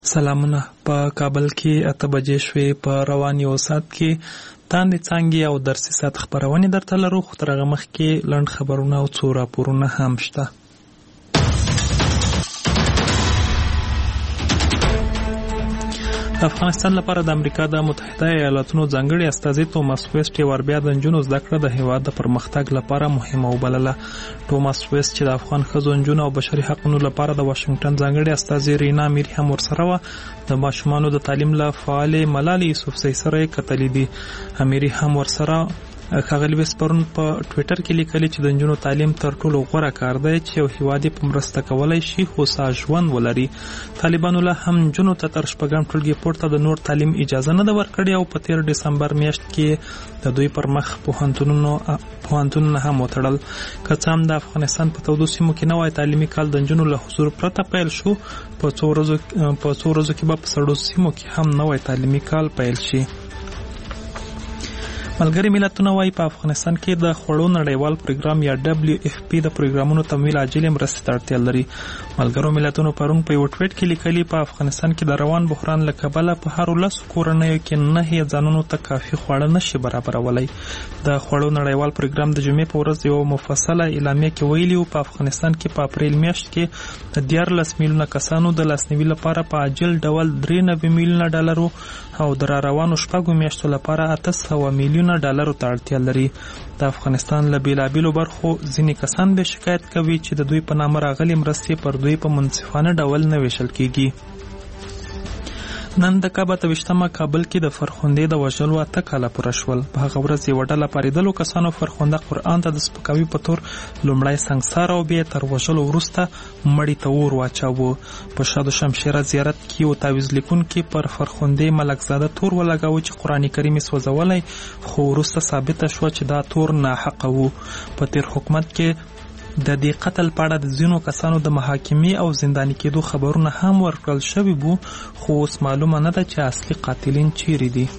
سلامونه. په کابل کې 8 بجې شوې. په روان یو ساعت کې تاندې څانګې او درسي ساعت خبرونې درته لرو، خو تر هغه مخکې لنډ خبرونه او څو راپورونه هم شته. د افغانستان لپاره د امریکا د متحده ایالاتونو ځانګړي استازي توماس ویسټ یې بیا د نجونو زده کړه د هېواد د پرمختګ لپاره مهمه وبلله. توماس ویسټ چې د افغان ښځو، نجونو او بشري حقوقو لپاره د واشنګټن ځانګړي استازي رینا میری هم ورسره وه، د ماشومانو د تعلیم له فعالې ملالۍ یوسفزۍ سره یې کتلي دي. امیری هم ورسره ښاغلي ویسټ پرون په ټویټر کې لیکلي چې د نجونو تعلیم تر ټولو غوره کار دی چې یو هېواد یې په مرسته کولی شي هوسا ژوند ولري. طالبانو له هم نجونو ته تر 8 ټولګي پورته د نور تعلیم اجازه نه ده ورکړې او په 13 ډسمبر میاشت کې د دوی پر مخ پوهنتونونه هم وتړل. که څه هم د افغانستان په تودو سیمو کې نوی تعلیمي کال د نجونو له حضور پرته پیل شو، په څو ورځو کې به په سړو سیمو کې هم نوی تعلیمي کال پیل شي. ملګري ملتونه وايي په افغانستان کې د خوړو نړیوال پروګرام یا WFP د پروګرامونو تمویل عاجلې مرستې ته اړتیا لري. ملګرو ملتونو پرون په یو ټویټ کې لیکلي په افغانستان کې د روان بحران له کبله په هر 10 کورنیو کې 9 ځانونو ته کافي خواړه نشي برابرولای. د خوړو نړیوال پروګرام د جمعې په ورځ یو مفصله اعلامیه کې ویلي و په افغانستان کې په اپریل میاشت کې د 14 میلیونه کسانو د لاسنیوي لپاره په عاجل ډول 93 میلیونه ډالر او د روانو 6 میاشتو لپاره 800 میلیونه ډالرو ته اړتیا لري. د افغانستان له بیلابیلو برخو ځینې کسان به شکایت کوي چې د دوی په نامه راغلي مرستې پر دوی په منصفانه ډول نه ویشل کیږي. نن د 28 کابل کې د فرخندې د وژلو 8 کاله پوره شول. په هغه ورځ یوه ډله پارېدلو کسانو فرخنده قرآن ته د سپکاوي په تور لومړی سنګسار او بیا تر وژلو وروسته مړي ته اور واچاوه. په شاد شمشیره زیارت کې یو تعویض لیکونکي پر فرخندې ملکزاده تور ولګاوه چې قرآن کریم یې سوځولی، خو وروسته ثابته شوه چې دا تور ناحقه و. په تیر حکومت کې د دې قتل په اړه د ځینو کسانو د محاکمې او زنداني کېدو خبرونه هم ورکړل شوي وو، خو اوس معلومه نه ده چې اصلي قاتلین چیرې دي.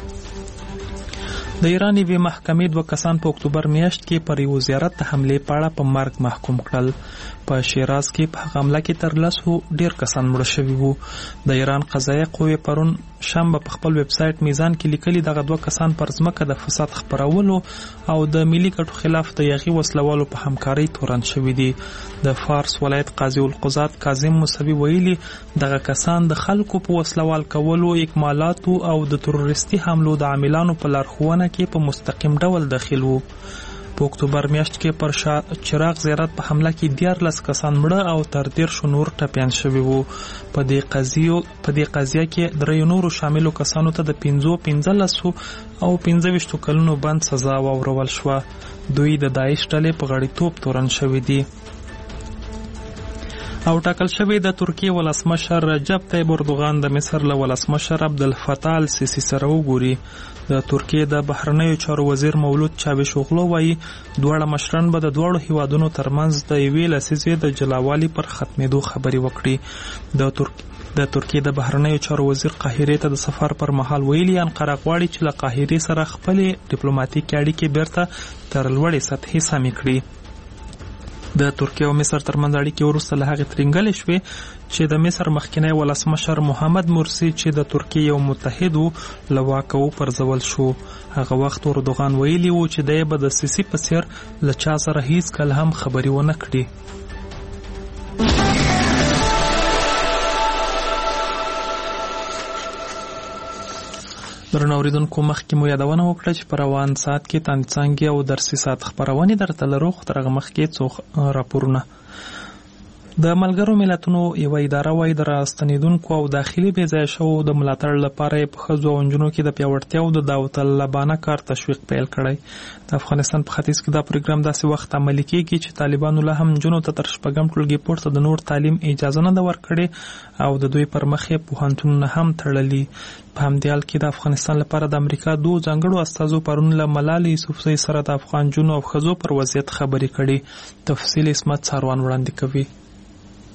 د ایران یوې محکمې 2 کسان په اکتوبر میاشت کې پر یو زیارت د حملې په اړه په مرګ محکوم کړل. په شیراز کې په هغه حمله کې تر 10 ډیر کسان مړه شوي وو. د ایران قضایه قوې پرون شنبه په خپل ویب سایټ میزان کې لیکلي دغه 2 کسان پر ځمکه د فساد خپرولو او د ملي ګټو خلاف د یاغي وسلوالو په همکارۍ تورن شوي دي. د فارس ولایت قاضي القضات کاظم موسوي ویلي دغه کسان د خلکو په وسلوال کولو، اکمالاتو او د تروریستي حملو د عاملانو په لارښوونه کې په مستقیم ډول داخل وو. په اکتوبر میاشت کې پر شاه چراغ زیارت په حمله کې 14 کسان مړه او تر 13 نور ټپیان شوي وو. په دې قضیه کې 3 نورو شاملو کسانو ته د 15 او 25 کلونو بند سزا واورول شوه. دوی د داعش ډلې په غړیتوب تورن شوي دي. او ټاکل شوی د ترکیې ولسمشر رجب طیب اردوغان د مصر له ولسمشر عبدالفتاح السیسی سره وګوري. د ترکیې د بهرنیو چارو وزیر مولود چاوشوغلو وایي دواړه مشران به د دواړو هیوادونو ترمنځ د یوې لسیزې د جلاوالي پر ختمېدو خبرې وکړي. د ترکیې د بهرنیو چارو وزیر قاهرې ته د سفر پر مهال ویلي انقره غواړي چې له قاهرې سره خپلې ډیپلوماټیکې اړیکې بیرته تر لوړې سطحې سمې کړي. د ترکیه او مصر ترمنځ اړیکې وروسته له هغې ترینګلې شوې چې د مصر مخکینی ولسمشر محمد مرسی چې د ترکیې یو متحد و له واکه وپرځول شو. هغه وخت اردوغان ویلي و چې دی به د سیسي په څیر له چا سره هیڅکله هم خبرې ونه کړي. درنو اوریدونکو، مخکې مو یادونه وکړه چې په روان ساعت کې تاندې څانګې او درسي ساعت خپرونې درته لرو، خو تر هغه مخکې څو راپورونه. د ملګرو ملتونو یوه اداره وايي د راستنېدونکو او داخلي بې ځایه شوو د ملاتړ لپاره یې په ښځو او نجونو کې د پیاوړتیا او د داوطلبانه کار تشویق پیل کړی. د افغانستان په ختیځ کې دا پروګرام داسې وخت عملي کیږي چې طالبانو له هم نجونو ته تر 8 ټولګي پورته د نور تعلیم اجازه نه ده ورکړې او د دوی پر مخ یې پوهنتونونه هم تړلي. په همدې حال کې د افغانستان لپاره د امریکا 2 ځانګړو استازو پرون له ملالۍ یوسفزۍ سره د افغان نجونو او ښځو پر وضعیت خبرې کړي. تفصیل عصمت ساروان وړاندې کوي.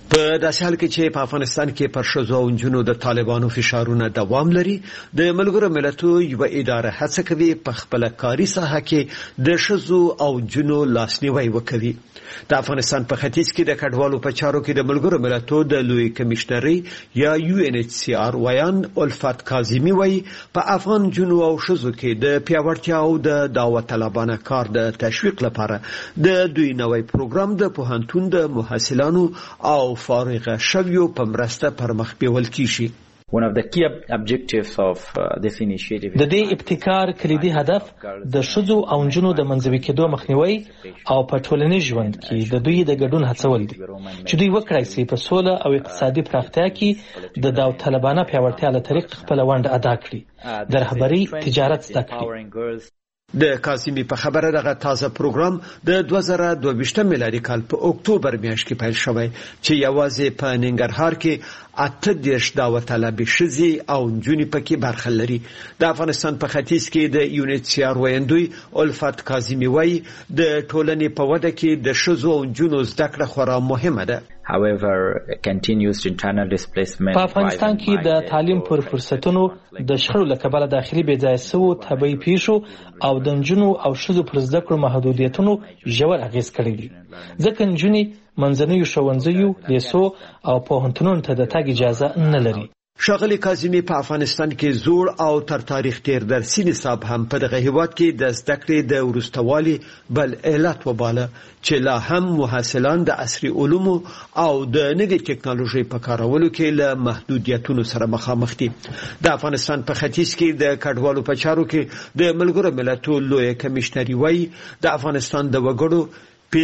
په داسې حال کې چې په افغانستان کې پر ښځو او نجونو د طالبانو فشارونه دوام لري، د ملګرو ملتونو یو اداره هڅه کوي په خپل کاري ساحه کې د ښځو او نجونو لاسنیوي وکړي. د افغانستان په ختیځ کې د کډوالو په چارو کې د ملګرو ملتونو د لوی کمشنري یا UNHCR ویان الفت کاظمی وایي په افغان نجونو او ښځو کې د پیاوړتیا او د دعوت طلبانه کار د تشویق لپاره د دوی نوی پروګرام د پوهنتون د محصلانو او فارغ شویو په مرسته پرمخ بیول کیږي. One of the key objectives of this initiative د دې ابتکار کلیدي هدف د ښځو او نجونو د منځوي کېدو مخنیوي او په ټولنیز ژوند کې د دوی د ګډون هڅول دي چې دوی وکړای شي په سوله او اقتصادي پراختیا کې د دعوت طلبانه پیاوړتیا له طریق خپل ونډه ادا کړي، د رهبري تجارت زده کړي. د کاظمی په خبره دغه تازه پروګرام د 2022 میلادي کال په اکتوبر میاشت کې پیل شوی چې یوازې په ننګرهار کې 8 دعوت طلبي ښځې او نجونې پکې برخه لري. د افغانستان په ختیځ کې د UNHCR ویاندوی الفت کاظمی وایي د ټولنې په وده کې د ښځو او نجونو زده کړه خورا مهمه ده. However, continuous internal displacement په افغانستان کې د تعلیم پر فرصتونو د شخړو له کبله داخلي بې ځایه سوو طبیعي پیښو او د نجونو او ښځو پر زده کړو محدودیتونو ژور اغېز کړی دی، ځکه نجونې منځنیو ښوونځیو، لیسو او پوهنتونونو ته د تګ اجازه نه لري. ښاغلي کاظمی په افغانستان کې زوړ او تر تاریخ تیر درسي نصاب هم په دغه هیواد کې د زده کړې د وروستوالي بل علت وباله چې لا هم محصلان د عصري علومو او د نوې ټکنالوژي په کارولو کې له محدودیتونو سره مخامخ دي. د افغانستان په ختیځ کې د کډوالو په چارو کې د ملګرو ملتونو لوی کمشنري وایي د افغانستان د وګړو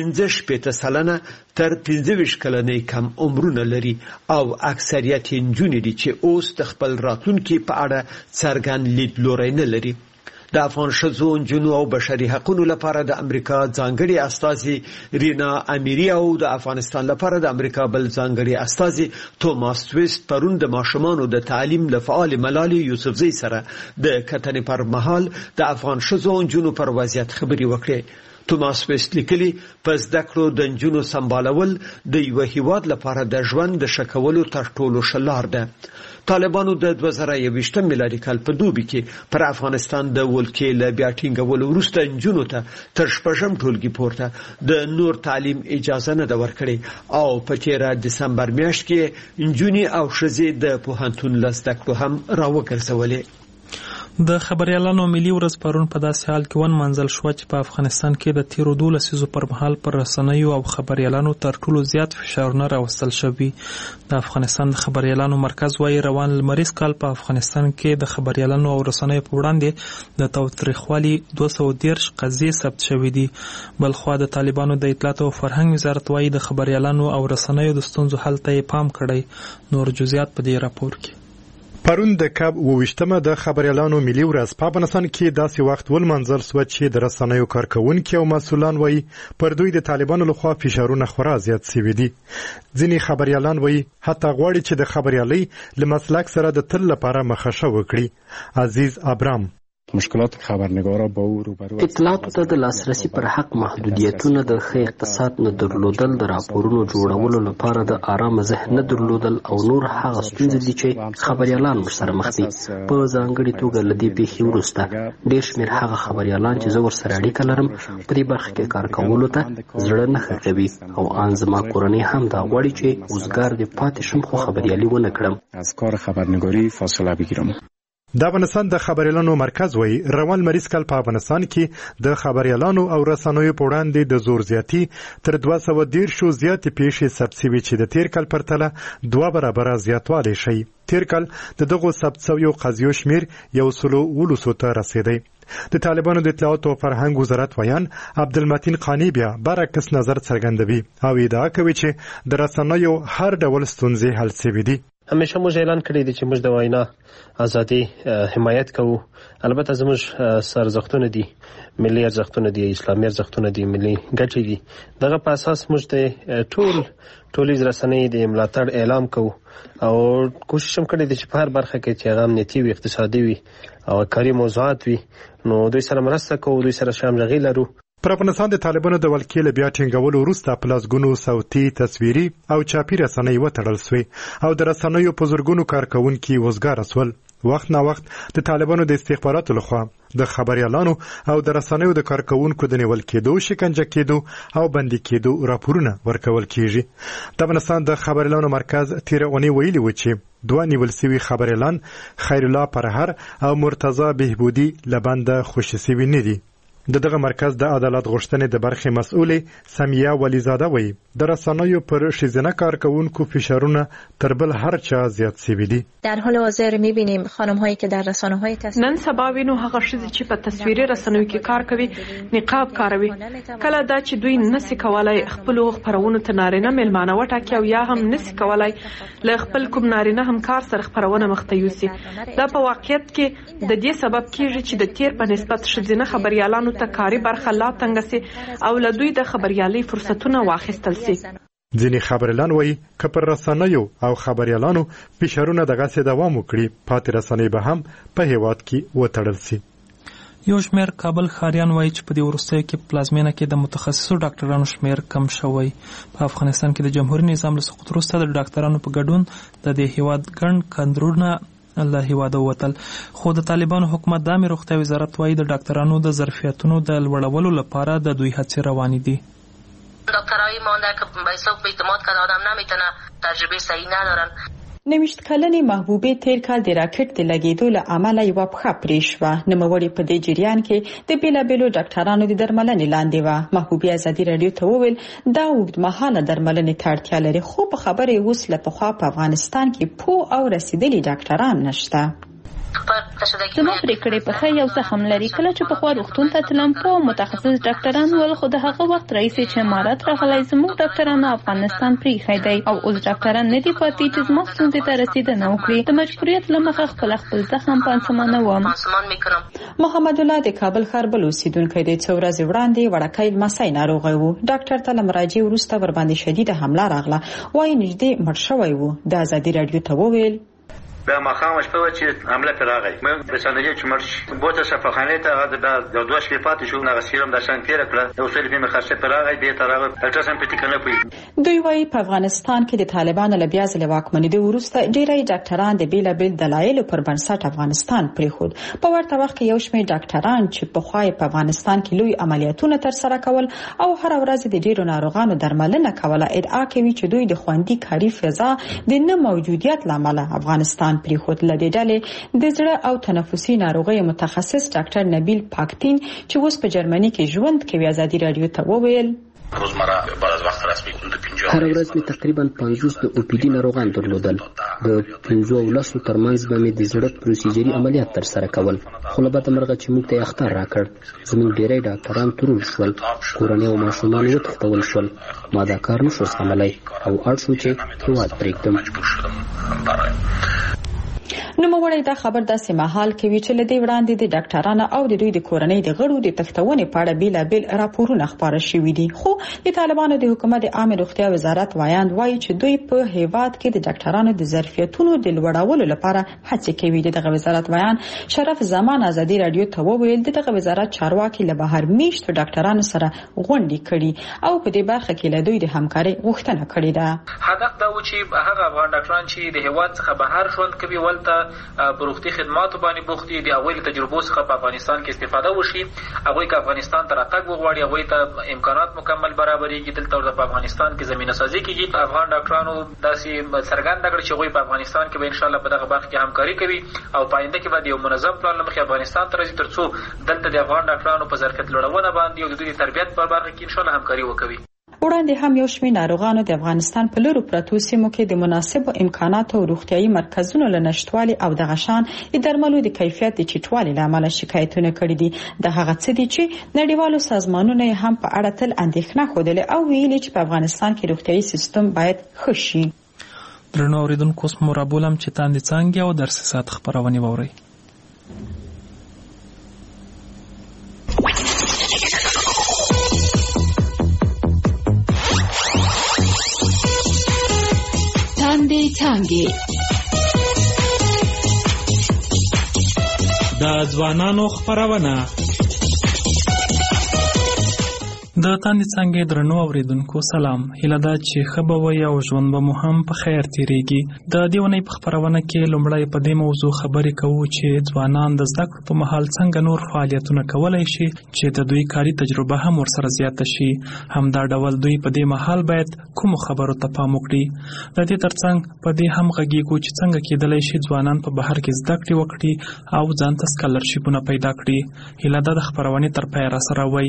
15% تر 25 کلنۍ کم عمرونه لري او اکثریت نجونې دي چې اوس د خپل راتلونکي په اړه څرګند لیدلوری نه لري. د افغان ښځو، نجونو او بشري حقوقو لپاره د امریکا ځانګړي استازي رینا امیری او د افغانستان لپاره د امریکا بل ځانګړي استازي توماس ویست پرون د ماشومانو د تعلیم له فعال ملالي یوسفزۍ سره د کتنې پر مهال د افغان ښځو او نجونو پر وضعیت خبري وکړې. توماس ویست لیکلي په زده کړو د نجونو سمبالول د یو هیواد لپاره د ژوند د ښه کولو تر ټولو ښه لار ده. طالبانو د 2021 میلادي کال په دوبي کې پر افغانستان د ولکې له بیا ټینګولو وروسته نجونو ته تر 6 ټولګي پورته د نور تعلیم اجازه نه ده ورکړې او په 13 دسمبر میاشت کې نجونې او ښځې د پوهنتون له زده کړو هم راوګرځولې. د خبريالانو ملي ورځ پرون په داسې حال کې ونمنځل شو چې په افغانستان کې د تیرو 12 لسیزو پر مهال پر رسنیو او خبريالانو تر ټولو زیات فشارونه راوستل شوي. د افغانستان د خبريالانو مرکز وايي روان لمریز کال په افغانستان کې د خبريالانو او رسنیو په وړاندې د تاوتریخوالي 213 قضیې ثبت شوې دي. بلخوا د طالبانو د اطلاعات او فرهنګ وزارت وايي د خبريالانو او رسنیو د ستونزو حل ته پام کړی. نور جزئیات په دې راپور کې. پرون د کاب 28مه د خبريالانو ملي ورځ په افغانستان کې داسې وخت ولمنځل شو چې د رسنیو کارکونکو او مسؤلان وایي پر دوی د طالبانو لخوا فشارونه خورا زیات شوي دي. ځینې خبريالان وایي حتی غواړي چې د خبريالۍ له مسلک سره د تل لپاره مخه وکړي. عزیز ابرام مشکلات خبرنگارا با او روبرو اطلاعاتو ته د لاسرسي پر حق محدودیتونه، د ښه اقتصاد نه درلودل، د راپورونو جوړولو لپاره د آرام ذهن نه درلودل او نور هغه ستونزې دي چې خبريالان ورسره مخ دي. په ځانګړې توګه له دې پیښې وروسته ډېر شمېر هغه خبريالان چې زه ورسره اړیکه لرم په دې برخه کې کار کولو ته زړه نه ښه کوي او ان زما کورنۍ هم دا غواړي چې اوزګار دې پاتې شم خو خبريالي ونه کړم، از کار خبرنگاری فاصله بگیرم. د افغانستان د خبريالانو مرکز وایي روان مریض کال په افغانستان کې د خبريالانو او رسنیو په وړاندې د زور زیاتی تر 210 زیاتې پیښې ثبت شوي چې د تیر کال پرتله 2 برابره زیاتوالی شي. تیر کال د دغو ثبت شویو قضیو شمیر 119 ته رسیدی. د طالبانو د اطلاعات او فرهنګ وزارت ویان عبدالمتین قانی بیا برعکس نظر څرګندوي او ادعا کوي چې د رسنیو هر ډول ستونزې حل شوي دي. همیشه موږ اعلان کړی دی چې موږ د وینا ازادي حمایت کوو. البته زموږ ارزښتونه دي، ملي ارزښتونه دي، اسلامي ارزښتونه دي، ملي ګټې دي. دغه په اساس موږ د ټولیز رسنۍ د ملاتړ اعلان کوو او کوشش هم کړی دی چې په هر برخه کې چې هغه امنیتي وي، اقتصادي وي او کاري موضوعات وي، نو دوی سره مرسته کوو، دوی سره همغږي لرو. پر افغانستان د طالبانو د ولکې له بیا ټینګولو وروسته په لسګونو صوتي، تصویري او چاپي رسنۍ وتړل سوې او د رسنیو په زرګونو کارکوونکي وزګاره سول. وخت نا وخت د طالبانو د استخباراتو لخوا د خبريالانو او د رسنیو د کارکوونکو د نیول کېدو، شکنجه کېدو او بندي کېدو راپورونه ورکول کېږي. د افغانستان د خبريالانو مرکز تیر اونۍ ویلي و چې 2 نیول سوي خبريالان خیر الله پرهر او مرتضی بهبودی لبنده خوشي سوي نه دي. دغه مرکز د عدالت غوښتنې د برخې مسؤلې سمیه ولیزاده وایي د رسنیو پر ښځینه کارکوونکو فشارونه تر بل هر چا زیات شوي دي. در حال حاضر می‌بینیم خانم‌هایی که در رسانه‌های تصویری نن سبا وینو هغه ښځې چې په تصویري رسنیو کې کار کوي نقاب کاروي. کله دا چې دوی نسی کولای خپل خبرونه ته نارینه ملمانه وټاکي او یا هم نسی کولای له خپل کوم نارینه همکار سره خبرونه مخته یوسي. دا په واقعیت کې د دې سبب کیږي چې د تیر په نسبت ښځینه خبريالانو ته کاري برخه لا تنګ سي او له دوی د خبريالي فرصتونه واخیستل سي. ځینې خبريالان وایي که پر رسنیو او خبريالانو فشارونه دغه سي دوام وکړي پاتې رسنۍ به هم په هیواد کې وتړل سي. یو شمېر کابل ښاریان وایي چې په دې وروستیو کې پلازمینه کې د متخصصو ډاکټرانو شمېر کم شوی. په افغانستان کې د جمهوریت نظام له سقوط وروسته د ډاکټرانو په ګډون د دې هیواد ګڼ کندرونه له هیواده ووتل. خو د طالبانو حکومت د عامه روغتیا وزارت وایي د ډاکټرانو د ظرفیتونو د لوړولو لپاره د دوی هڅې روانې دي. دکترایی مانده که به حساب اعتماد کنه آدم نمیتونه تجربه صحیح ندارن. 90 کلنې محبوبې تیر کال د راکټ د لګیدو له امله یو پخه پرې شوه. نوموړې په دې جریان کې د بیلابیلو ډاکټرانو د درملنې لاندې وه. محبوبې ازادي رادیو ته وویل دا اوږدمهاله درملنې ته اړتیا لري، خو په خبره اوس له پخوا په افغانستان کې پوه او رسیدلي ډاکټران نشته. زما پرېکړې پخه یو زخم لري. کله چې پخوا روغتون ته تلم په متخصص ډاکټران ول، خو د هغه وخت راځي چې امارات راغلی زموږ ډاکټرانو افغانستان پریښی دی او اوس ډاکټران نه دي پاتې چې زما ستونزې ته رسیدنه وکړي. د مجبوریت له مخه خپل زخم پانسمانوم. محمد الله د کابل ښار بل اوسیدونکی دی. څو ورځې وړاندې وړکۍ لمسی ناروغی و. ډاکټر ته له مراجعې وروسته ورباندې شدیده حمله راغله. وایي نږدې مړ شوی و. د ازادي رادیو ته وویل دا مخام شپه چې حمله پر راغی مې د سندجه چې مرش بوته شفاخانه ته د دوه شپې پاتې شو نه سیروم د شان تیر کړه د اصول په مخه پر راغی د ترغه الټراساوند پټی کنه پوي. دوی وايي په افغانستان کې د طالبانو له بیا ځل واکمنۍ وروسته ډېری ډاکټران د بیلابیل دلایلو پر بنسټ افغانستان پریښود. په ورته وخت کې یو شمېر ډاکټران چې په خوای په افغانستان کې لوی عملیاتونه تر سره کول او هر ورځ د ډیرو ناروغانو درملنه کوله ادعا کوي چې دوی د خوندي کاري فضا د نه موجودیت لامل افغانستان پریښود. لدې ډلې د زړه او تنفسي ناروغیو متخصص ډاکټر نبیل پاکتین چې اوس په جرمني کې ژوند کوي ازادي رادیو ته وویل هر ورځ مې تقریبا 50 د اوپیډي ناروغان درلودل. د 15 ترمنځ به مې د زړه پروسیجري عملیات تر سره کول، خو له بده مرغه چې موږ ته اختیار راکړ زموږ ډیری ډاکټران ترور شول، کورنۍ او ماشومان وتښتول شول. ما دا کار نشو زغملی او اړ شو چې هیواد پرېږدم. نوموړی دا خبر داسې مهال کوي چې له دې وړاندې د ډاکټرانو او د دوی د کورنۍ د غړو د تښتونې په اړه بیلابیل راپورونه خپاره شوي دي. خو د طالبانو د حکومت د عامه روغتیا وزارت وایاند وایي چې دوی په هیواد کې د ډاکټرانو د ظرفیتونو د لوړولو لپاره هڅې کوي. دغه وزارت وایاند شرف زمان ازادي رادیو ته وویل دغه وزارت چارواکي له بهر میشتو ډاکټرانو سره غونډې کړي او په دې برخه کې له دوی د همکارۍ غوښتنه کړې ده. هدف دا و چې هغه افغان ډاکټران چې د هیواد څخه بهر ژوند کوي ولته بروختي خدماتو باندې بوختي دي اول تجربو څخه په افغانستان کې استفاده وشي. هغه کې افغانستان ته راتګ وغواړي، هغه ته امکانات مکمل برابرېږي. دلته د افغانستان کې زمينه سازي کیږي. افغان ډاکټرانو داسې څرګنده کړ چې هغه په افغانستان کې به ان شاء الله په دغه برخه کې همکاري کوي او پاینده کې به یو منظم پلان لمخې افغانستان ته راځي ترڅو دلته د افغان ډاکټرانو په ظرفیت لوړونه باندې او د دوی تربیت په برخه کې ان شاء الله همکاري وکړي. وړاندې هم یو شمېر ناروغانو د افغانستان په لورو پرتو سیمو کې د مناسبو امکاناتو او روغتیايي مرکزونو له نشټوالي او د غشان د درملو د کیفیت د چټوالي لامل شکایتونه کړي دي. د هغه څه دي چې نړیوالو سازمانونو هم په اړه تل اندېښنه خوده او ویلي چې په افغانستان کې روغتیايي سیستم باید ښه شي. درنو اوریدونکو اوس مرابولم چې تاندې څنګه او درس سات خبرونه ووري. څنګه د ځوانانو خبرونه د تاندې څنګه درنو اوریدونکو سلام. هیله ده چې ښه به وي او ژوند به مو هم په خیر تیریږي. د دې ونې په خپرونه کې لومړی په دې موضوع خبرې کوو چې ځوانان د زده کړو په مهال څنګه نور فعالیتونه کولی شي چې د دوی کاري تجربه هم ورسره زیاته شي. همدا ډول دوی په دې مهال باید کومو خبرو ته پام وکړي. د دې ترڅنګ په دې هم غږیږو چې څنګه کېدلی شي ځوانان په بهر کې زده کړې وکړي او ځان ته سکالرشیپونه پیدا کړي. هیله ده د خپرونې تر پایه راسره وئ.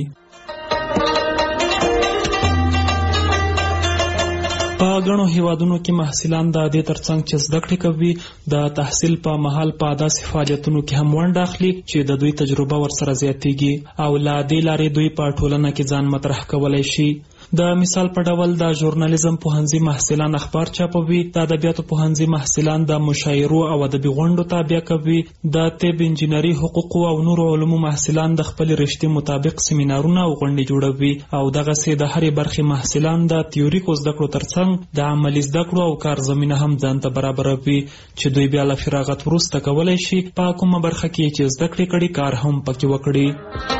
په غنو هیوادونو کې محصلان د دې ترڅنګ چې زده کړې کوي د تحصیل په مهال په داسې فعالیتونو کې هم ونډه اخلي چې د دوی تجربه ورسره زیاتېږي او له دې لارې دوی په ټولنه کې ځان مطرح کولی شي. د مثال په ډول د ژورنالیزم پوهنځي محصلان اخبار چاپوي، د ادبیاتو پوهنځي محصلان د مشاعرو او ادبي غونډو تابع کوي، د طب، انجینري، حقوقو او نورو علومو محصلان د خپل رشتې مطابق سیمینارونه او غونډې جوړوي او دغسې د هرې برخې محصلان د تیوریکو زده کړو ترڅنګ د عملي زده کړو او کار زمینه هم ځان ته برابروي چې دوی بیا له فراغت وروسته کولی شي په کومه برخه کې چې زده کړې کړي کار هم پکې وکړي.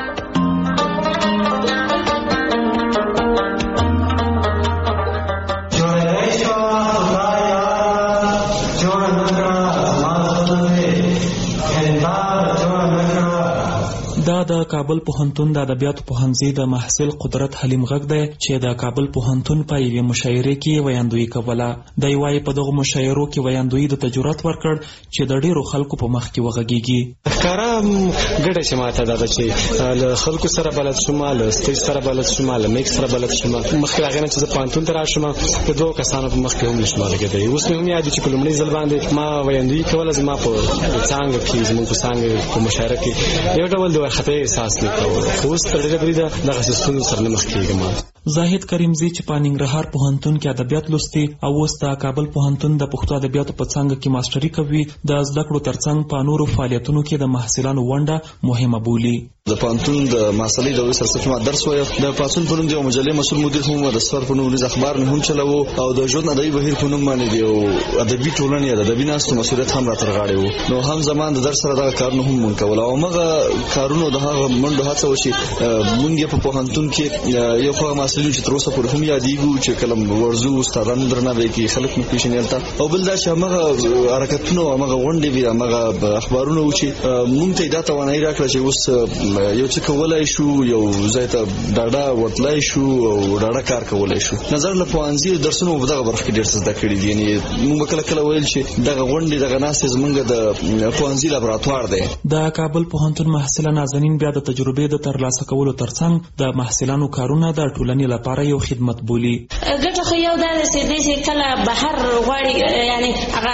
دا د کابل پوهنتون د ادبیاتو پوهنځي د محصل قدرت حلیم غږ دی چې د کابل پوهنتون په یوې مشاعرې کې ویاندویي کوله. دی وایي په دغو مشاعرو کې ویاندویي د تجربت ورکړ چې د ډیرو خلکو په مخ کې وغږیږي. ښکاره ګډه چې ماته دا ده چې له خلکو سره بلد شوم، له سټیج سره بلد شوم، له میک سره بلد شوم. مخکې له هغې نه چې زه پوهنتون ته راشم د دوو کسانو په مخ کې هم نشم غږېدی. اوس مې هم یاد چې په لومړي ځل باندې ما ویاندویي کوله. زما په څانګه کې زموږ په څانګه په مشاعره کې یو ډول د وارخطۍ احساس نه کوم، خو اوس تر ډېره بریده دغسې ستونزو سره نه مخ کېږم. زاهد کریمزی چې په ننګرهار پوهنتون کې ادبیات لوستي او اوس د کابل پوهنتون د پښتو ادبیاتو په څانګه کې ماسټري کوي، د زده کړو ترڅنګ په نورو فعالیتونو کې د محصلانو ونډه مهمه بولي. د پوهنتون د محصلۍ د وسر څخه ما درس وایم. د پاڅون په نوم د مجلې مسؤل مدیر هم، د سفر په نوم د اخبار هم چلاوو او د ژوند ادبي بهیر په نوم باندې دی ادبي ټولنې د ادبي ناستو مسؤلیت هم راتر غاړې وو. نو هم زمان د درس سره دغه کارونه هم مونږ کول او هغه کارونه د هغه منډو هڅه وشي. مونږ په پوهنتون کې یو خو محصلین چې تر اوسه پورې هم یادېږو چې کله ورځو استادان درناوی کوي، خلک مو پیژني هلته. او بل دا چې هغه حرکتونه او هغه غونډې وي، هغه اخبارونه و چې مونږ ته دا توانایي راکړه چې اوس یو څه کولای شو، یو ځای ته ډاډه ورتلای شو او ډاډه کار کولای شو. نظر له پوهنځي درسونو په دغه برخه کې ډېر څه زده کړي دي. یعنې موږ کله کله ویل چې دغه غونډې دغه ناستې زموږ د پوهنځي لابراتوار دی. د کابل پوهنتون محصله نازنین بیا د تجربې د ترلاسه کولو ترڅنګ د محصلانو کارونه د ټولنې لپاره یو خدمت بولي. ګټه خو یو دا ده چې کله بهر غواړي، یعنی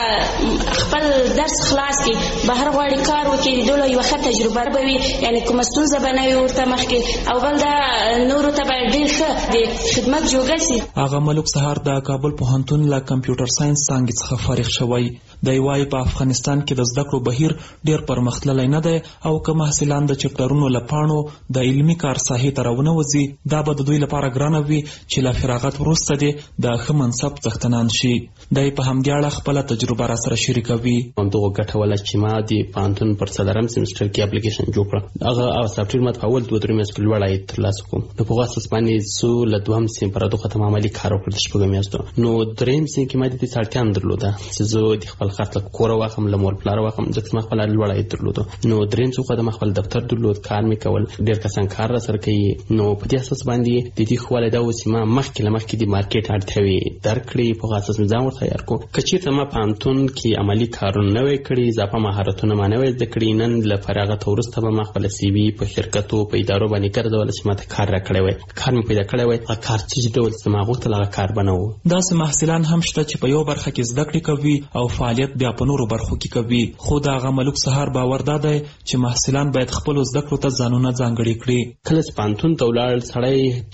هغه خپل درس خلاص کړي، بهر غواړي کار وکړي، دوله یوه ښه تجربه به وي، یعنی کومه ستونزه به نه وي ورته مخکې، او بل دا نورو ته به ډېر ښه د خدمت جوګه سي. هغه ملک سهار د کابل پوهنتون له کمپیوټر ساینس څانګې څخه فارغ شوی. دی وایي په افغانستان کې د زده کړو بهیر ډېر پرمختللی نه دی او که محصلان د چپټرونو له پاڼو د علمي کار ساحې ته راونه وځي، دا به د دوی لپاره ګرانه وي چې له فراغت وروسته دې د ښه منصب څښتنان شي. دی په همدې اړه خپله تجربه راسره شریکوي. همدغه ګټوله چې ما د پوهنتون پر څلورم سیمسټر کې اپلیکیشن جوړ کړه، هغه سافټویر ما په اول 2-3 میاشتو کې لوړ عاید ترلاسه کړم. نو په هغه اساس باندې زه له دوهم سیم پر دغه ختم عملي کار وکړ د شپږو میاشتو. نو دریم سیم کې ما د دې اړتیا نه درلوده چې زه د خپل خرڅ له کوره واخلم، له مور پلار واخلم، ځکه ما خپل لوړ عاید درلوده. نو دریم څه خو د خپل دفتر درلود، کار مې کول، ډېر کسان کار را سره کوي. نو په دې اساس باندې د دې خواله دا و چې ما مخکې د مارکیټ اړتیاوې درک کړې، په هغه اساس مې ځان ورته تیار کړو. که چېرته ما پوهنتون کې عملي کارونه نه وی کړي، اضافه مهارتونه ما نه وی زده کړي، نن له فراغت وروسته به ما خپل سی وي په شرکتو په ادارو باندې ګرځوله چې ما ته کار راکړی وی، کار مې پیدا کړی وی. هغه کار چې ډول چې ما غوښتل هغه کار به نه و. داسې محصلان هم شته چې په یو برخه کې زده کړې کوي او فعالیت بیا په نورو برخو کې کوي. خو د هغه ملک سهار باور دا دی چې محصلان باید خپلو زده کړو ته ځانونه ځانګړي کړي. کله چې پوهنتون ته ولاړ سړی تر هغو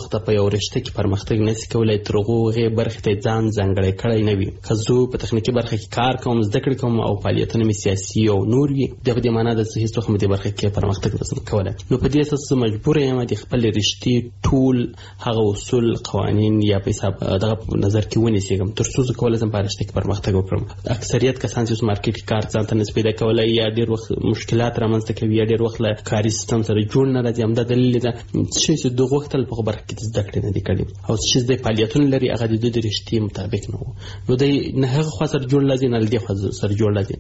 وخت په یو رشته کې پرمختګ نشي کولای تر هغه برخه ته ځان ځانګړی کړی نه وي. که زه په تخنیکی برخه کې کار کوم، زده کړې کوم او فعالیتونه مې سیاسي او نور وي، د دې معنی د هیڅ وخت مې برخه کې پرمختګ نشم کولای. نو په دې اساس مجبور یم د خپل رشتې ټول هغه اصول قوانین یا په حساب دغه نظر کې ونیسم تر څو زه کولای شم په رشته کې پرمختګ وکړم. اکثریت کسان چې مارکیټ کې کار ځان ته نسبت پیدا کولای یا ډېر وخت مشکلات رامنځته کوي یا ډېر وخت له کاري سیستم سره جوړ نه راځي. همدا دلیل دی چې د وخت په برخه کې زده کړې نه دي کړې او چې د فعالیتونو لري هغه د دوی رشتې مطابق نه وو. نو د نه هغه خوا سره جوړ لازم نه لدی خوا سره جوړ لازم.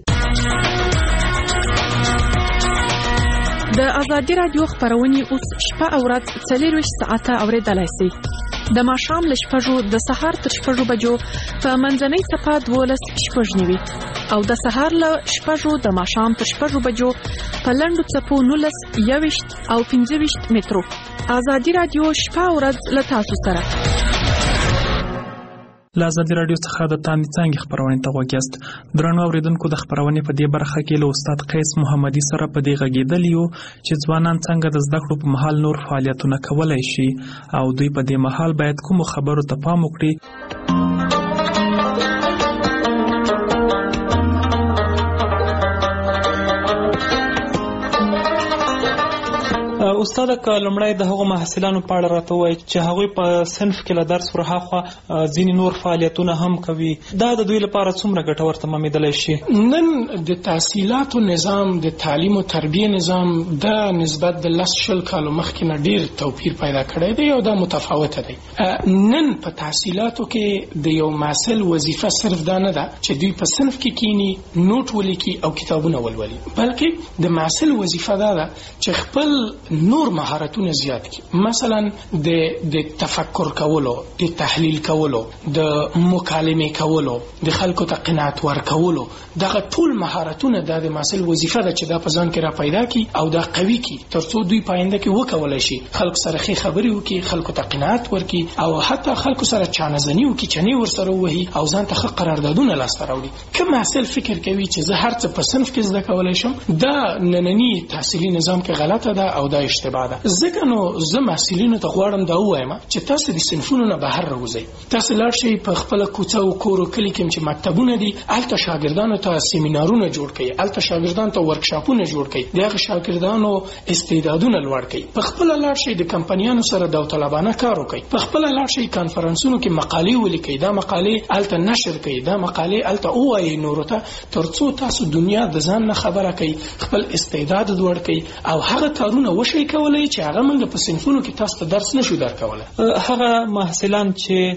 د ازادي رادیو خبرونه اوس شپه او ورځ 24 ساعته اوریدلای شئ. د ماښام له 6 د سهار تر 6 بجو په منځنۍ صفه 12:09 او د سهار له 6 د ماښام تر 6 بجو په لنډو څپو 19 او 15 مترو. ازادي رادیو شپه او ورځ له تاسو سره. له ازادي رادیو څخه د تاندې څانګې خبرونه ته غوږ یاست. درنو اوریدونکو، د خبرونې په دې برخه کې له استاد قیس محمدي سره په دې غږېدل یو چې ځوانان څنګه د زده کړو په مهال نور فعالیتونه کولای شي او دوی په دې مهال باید کوم خبرو ته پام وکړي. استاد کلمړای د هغو محصلانو په اړه راته وایي چې هغوی په صنف کې له درس ورهاخوا ځینې نور فعالیتونه هم کوي. دا د دوی لپاره څومره ګټور تمامېدلی شي؟ نن د تحصیلاتو نظام، د تعلیم او تربیه نظام د نسبت د 10 کالو مخکې نه ډیر توپیر پیدا کړی دی او دا متفاوته دی. نن په تحصیلاتو کې د یو محصل وظیفه صرف دا نه ده چې دوی په صنف کې کینی نوٹ ولیکي او کتابونه ولولي، بلکې د محصل وظیفه دا ده چې خپل نور مهارتونه زیات کی. مثلا د تفکر کولو، د تحلیل کولو، د مکالمه کولو، د خلکو ته قناعت ورکولو، دغه ټول مهارتونه د محصل وظیفه ده چې دا په ځان کې را پیدا کی او دا قوي کی ترڅو دوی پاینده کې وکولای شي خلکو سره ښه خبرې وکړي، خلکو ته قناعت ورکړي او حتی خلکو سره چانهزنی وکړي، چنې ورسره وهي او ځان ته ښه قراردادونه لاسته راوړي. که محصل فکر کوي چې زه هر څه په صنف کې زده کولای شم، دا نننی تحصیلي نظام کې غلطه ده او دا اشتباه ده. ځکه نو زه محصلینو ته غواړم دا ووایم چې تاسو د صنفونو نه بهر راوځئ. تاسو لاړ شئ په خپل کوڅه او کور او کلی کې چې مکتبونه دي، هلته شاګردانو ته سیمینارونه جوړ کړئ، هلته شاګردانو ته ورکشاپونه جوړ کړئ، دغه شاګردانو استعدادونه لوړ کړئ. په خپل لاړ شئ د کمپنیانو سره داوطلبانه کار وکړئ، په خپل لاړ شئ کانفرنسونو کې مقالې ولیکئ، دا مقالې هلته نشر کړئ، دا مقالې هلته ووایئ نورو ته ترڅو تاسو دنیا د ځان نه خبره کړئ، خپل استعداد لوړ کړئ او هغه کارونه وشئ کولای چې هغه موږ په صنفونو کې تاسو ته درس نشو درکولای. هغه محصلان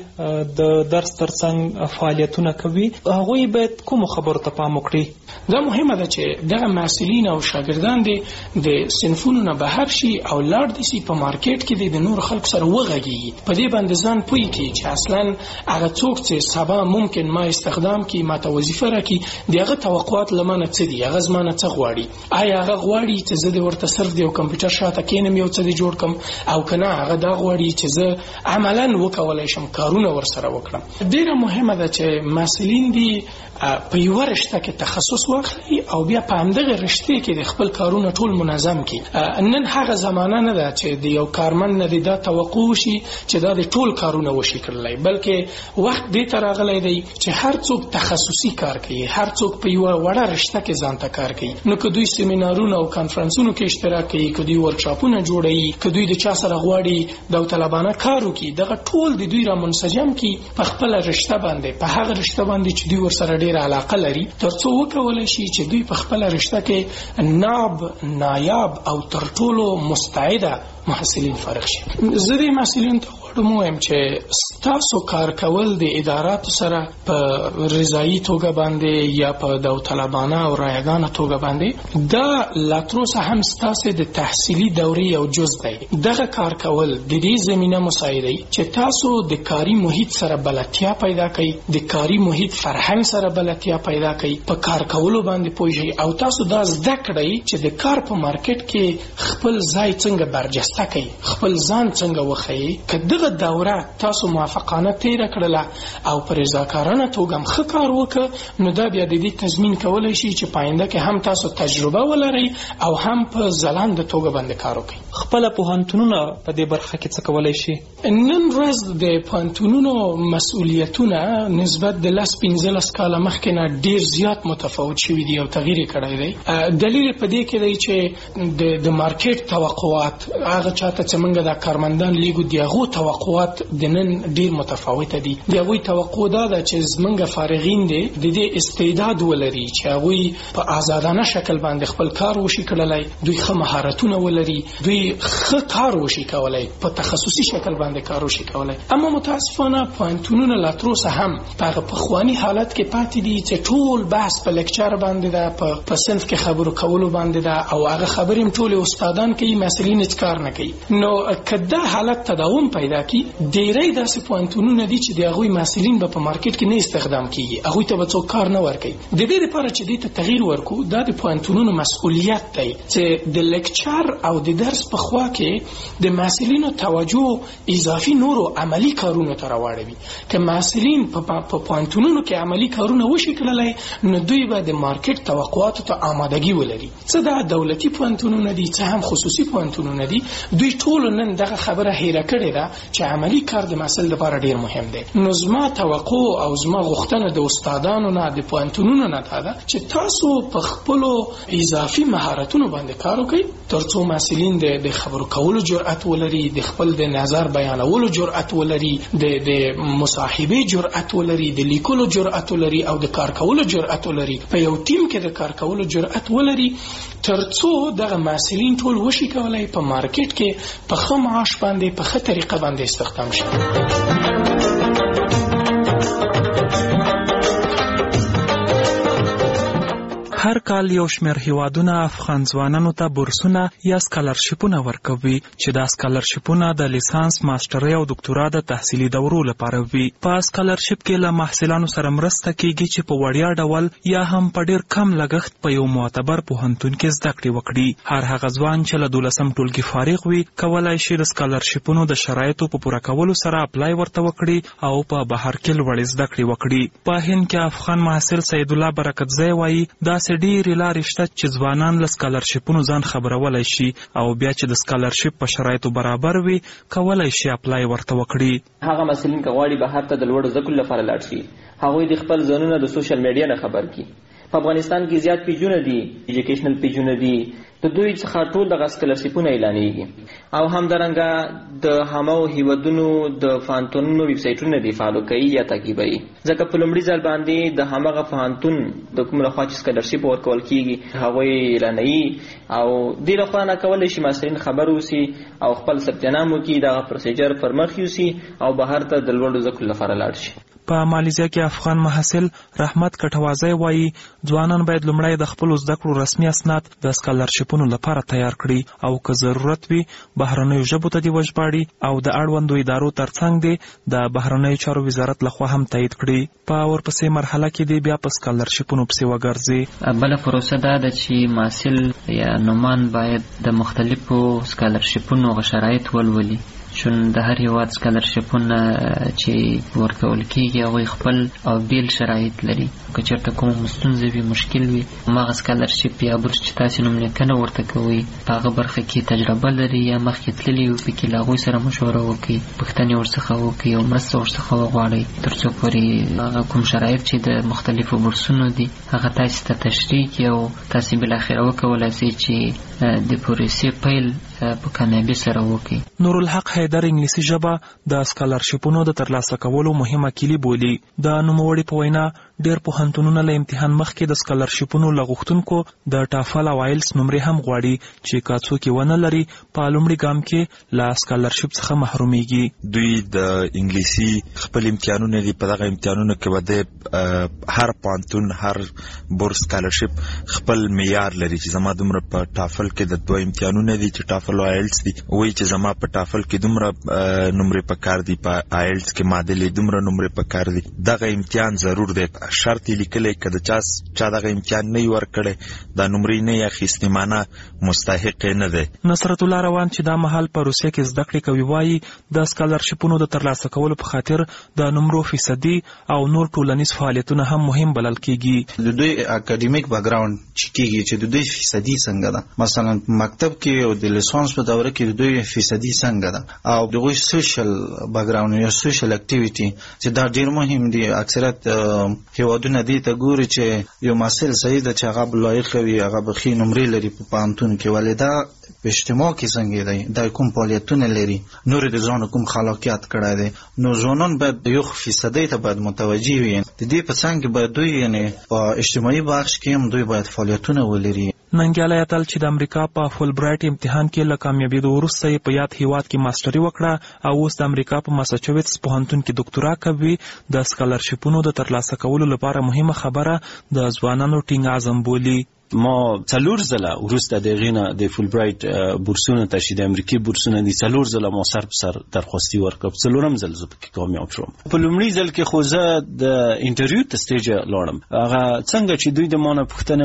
چې د درس ترڅنګ فعالیتونه کوي هغوی باید کوم خبرو ته پام وکړي؟ دا مهمه ده چې دغه محصلین او شاګردان دي د صنفونو نه بهر شي او لاړ دي سي په مارکیټ کې د نور خلکو سره وغږیږي، په دې باندې ځان پوي کړي چې اصلا هغه څوک چې سبا ممکن ما استخدام کی ما ته وظیفه راکړي دغه توقعات لمنه څه دي، هغه زمانه څه غواړي، آیا هغه غواړي چې زه د ورته صرف د کمپیوټر شاته کینم یو څه جوړ کم او کنه هغه دا غواړي چې زه عملاً وکولای شم کارونه ورسره وکړم. ډیره مهمه ده چې مسؤلین دي په یو رشته کې تخصص واخلي او بیا په همدغه رشته کې د خپل کارونه ټول منظم کړي. نن هغه زمانہ نه ده چې د یو کارمن نه دا توقع شي چې دا د ټول کارونه وشي کړلای، بلکې وخت دې تر راغلی دی چې هر څوک تخصصي کار کوي، هر څوک په یو وړه رشته کې ځان ته کار کوي. نو که دوی سیمینارونه او کانفرنسونو کې اشتراک کوي، که دوی ورکشاپونه جوړوي، که دوی د چا سره غواړي داوطلبانه کار وکړي، دغه ټول د دوی را منسجم کی په خپل رشته باندې، په هغه رشته باندې چې دوی ورسره ډیر علاقه لري، ترڅو وکولای شي چې دوی په خپل رشته کې نایاب او تر ټولو مستعده محصلین فارغ شي. زه د محصلینو ته غواړم وایم چې تاسو کار کول د اداراتو سره په رضایي توګه باندې یا په داوطلبانه او رایګانه توګه باندې دا لا تر اوسه هم تاسو د تحصیلي دورې یو جز دی. دغه کار کول د دې زمينه مساعدوي چې تاسو د کاري محیط سره بلدتیا پیدا کړئ، د کاري محیط فرهنګ سره بلدتیا پیدا کړئ، په کار کولو باندې پوه شئ او تاسو دا زده کړئ چې د کار په مارکیټ کې خپل ځای څنګه برجسته کړئ، خپل ځان څنګه وښیئ. که دغه دوره تاسو موافقانه تیر کړله او پر رضاکارانه توګه ښه کار وکړ نو دا بیا د دې تضمین کولای شي چې پاینده کې هم تاسو تجربه ولرئ او هم په ځلانده توګه باندې کار وکړئ. خپل پوهنتونونه په دې برخه کې څه کولای شي؟ نن ورځ د پوهنتونونو مسؤلیتونه نسبت د 15 کاله مخکې نه ډیر زیات متفاوت شوي دي او تغییر کړی دی. دلیل په دې کې دی چې د مارکیټ توقعات هغه چاته چې موږ د کارمندان لیګو دی هغه توقعات د نن ډیر متفاوته دي. د هغوی توقع دا ده چې زموږ فارغین دي د دې استعداد ولري چې هغوی په آزادانه شکل باندې خپل کار وشي کړلای، دوی ښه مهارتونه ولري، دوی ښه کار وشي کولای، په تخصصي شکل باندې کار وشي کولای. اما متاسفانه پوهنتونونه لا تر اوسه هم په پخواني حالت کې پاتې دي چې ټول بحث په لیکچر باندې ده، په صنف کې خبرو کولو باندې ده او هغه خبرې هم ټول استادان کوي، مسؤلین هیڅ کار نه کوي. نو کله حالت تداوم پیدا کی ډیری داسې پوهنتونونه دي چې د هغوی مسؤلین په مارکیټ کې نه استخدام کیږي، هغوی ته به څوک کار نه ورکوي. د دې لپاره چې دې ته تغییر ورکو دا د پوهنتونونو مسؤلیت دی چې د لیکچر او د درس په خوا کې د مسؤلینو توجه اضافي نورو عملی کارونو ته راوړوي. که مسؤلین په پوهنتونونو کې عملی کارونه وشي کړلای نو دوی به د مارکیټ توقعاتو ته آمادګي ولري. څه دا دولتي پوهنتونونه دي څه هم خصوصي پوهنتونونه دي، دوی ټول نن دغه خبره هیره کړې ده چې عملی کار د مسل لپاره ډیر مهم دی. نو زما توقع او زما غوښتنه د استادانو نه د پوهنتونونو نه ده چې تاسو په خپل اضافي مهارتونو باندې کار وکړئ ترڅو مسؤلین د خبرو کولو جرأت ولري، د خپل د نظر بیانولو جرأت ولري، د مصاحبه جرأت ولري، د لیکلو جرأت ولري او د کار کولو جرأت ولري، په یو ټیم کې د کار کولو جرأت ولري ترڅو دغه مسؤلین ټول وشي کولای په مارکیټ کې په ښه معاش باندې په ښه طریقه باندې استخدام شي. هر کال یو شمېر هیوادونه افغان ځوانانو ته بورسونه یا سکالرشیپونه ورکوي چې دا سکالرشیپونه د لیسانس، ماسترۍ او دکتورا د تحصیلي دورو لپاره وي. په سکالرشیپ کې له محصلانو سره مرسته کیږي چې په وړیا ډول یا هم په ډیر کم لګښت په یو معتبر پوهنتون کې زده کړې وکړي. هر هغه ځوان چې له 12م ټولګي فارغ وي کولای شي د سکالرشیپونو د شرایطو په پوره کولو سره اپلای ورته وکړي او په بهر کې لوړې زده کړې وکړي. په هند کې افغان محصل سید الله برکتزی وایي دا ډېرې لارې شته چې ځوانان له سکالرشیپونو ځان خبرولای شي او بیا چې د سکالرشیپ په شرایطو برابر وي کولای شي اپلای ورته وکړي. هغه مسلین که غواړي بهر ته د لوړو زده کړو لپاره لاړ شي هغوی د خپل ځانونه د سوشل میډیا نه خبر کړي. په افغانستان کې زیات پیجونه دي، ایجوکیشنل پیجونه دي، د دوی څخه ټول دغه سکالرشیپونه اعلانېږي او همدارنګه د همو هیوادونو د پوهنتونونو ویب سایټونه دي فالو کوي یا تعقیبوي. ځکه په لومړي ځل باندې د همغه پوهنتون د کوم لخوا چې سکالرشیپ ورکول کیږي هغوی اعلانوي او دې لخوا نه کولی شي مسؤلین خبر اوسي او خپل ثبت نام وکړي، دغه پروسیجر پر مخ یوسي او بهر ته د لوړو زده کړو لپاره لاړ شي. په مالیزیا کې افغان محصل رحمت کټوازی وایي ځوانان باید لومړی د خپلو زده کړو رسمي اسناد د سکالرشیپونو لپاره تیار کړي او که ضرورت وي بهرنیو ژبو ته دې وژباړي او د اړوندو ادارو ترڅنګ دې د بهرنیو چارو وزارت لخوا هم تایید کړي. په ورپسې مرحله کې دې بیا په سکالرشیپونو پسې وګرځي. بله پروسه دا ده چې محصل یا نومان باید د مختلفو سکالرشیپونو شرایط ولولي، چون د هر هیواد سکالرشیپونه چې ورکول کیږي هغوی خپل او بیل شرایط لري. که چېرته کوم ستونزه وي، مشکل وي، هماغه سکالرشیپ یا بورس چې تاسې نوملیکنه ورته کوئ په هغه برخه کې تجربه لري یا مخکې تللي وي پکې له هغوی سره مشوره وکړئ، پوښتنې ورڅخه وکړئ او مرسته ورڅخه وغواړئ تر څو پورې هغه کوم شرایط چې د مختلفو بورسونو دي هغه تاسې ته تشریح کړي او تاسې بالاخره وکولای شئ چې د پروسې پیل په کامیابی سره وکړي. نورالحق حیدر انګلیسي ژبه د سکالرشیپونو د ترلاسه کولو مهمه کیلي بولي. د نوموړي په وینا ډېر پوهنتونونه له امتحان مخکې د سکالرشیپونو له غوښتونکو د ټافل او آیلس نمرې هم غواړي چې که څوک یې ونه لري په لومړي ګام کې له سکالرشیپ څخه محرومیږي. دوی د انګلیسي خپل امتحانونه دي، په دغه امتحانونو کې به د هر پوهنتون هر بورس سکالرشیپ خپل معیار لري چې زما دومره په ټافل کې د دوه امتحانونه دي چې ټافل او آیلس دي، وایي چې زما په ټافل کې دومره نمرې پکار دي، په آیلس کې معادلې دومره نمرې پکار دي. دغه امتحان ضرور دی شرط لیکلی کده چا دغه امتحان نه ورکړي د نمرې نه اخیستې معنا مستحق نه دی. نصرت الله روان چې دا مهال په روسیه کې زده کړې کوي وایي د سکالرشیپونو د ترلاسه کولو په خاطر د نمرو فیصدي او نور ټولنیز فعالیتونه هم مهم بلل کیږي. د دوی اکاډمیک بیک ګراوند چې کیږي چې د دوی فیصدي څنګه ده، مثلا مکتب کې او د لیسانس په دوره کې د دوی فیصدي څنګه ده، او دغه سوشل بیک ګراوند یا سوشل اکټیویټي چې دا ډیر مهم دي. اکثریت هیوادونه دي ته ګوري چې یو محصل صحیح ده چې هغه لایق وي، هغه بخي نمرې لري په پانتون کې، ولدا په اجتماع کې څنګه دی، دا کوم فعالیتونه لري، نور د ځان کوم خلاقیت کړی دی. نو ځوانان باید یو فیصدي ته باید متوجه وي. د دې په څنګه باید دوی یعنی په اجتماعي بخش کې هم دوی باید فعالیتونه ولري. ننګیالی اتل چې د امریکا په فول برایټ امتحان کې له کامیابېدو وروسته یې په یاد هیواد کې ماسټري وکړه او اوس د امریکا په ماساچوټس پوهنتون کې ډاکټرا کوي. د سکالرشیپونو د ترلاسه کولو لپاره مهمه خبره د ځوانانو ټینګ عزم بولي. ما 4 ځله وروسته د غینه د فول برایټ بورسونه ته چې د امریکای بورسونه دي 4 ځله ما سر په سر درخواستي ورکړم، 4م ځل زه پکې کامیاب شوم. په لومړي ځل کې خو زه د انټرویو ته سټیج لاړم، هغه څنګه چې دوی د مانه پوښتنه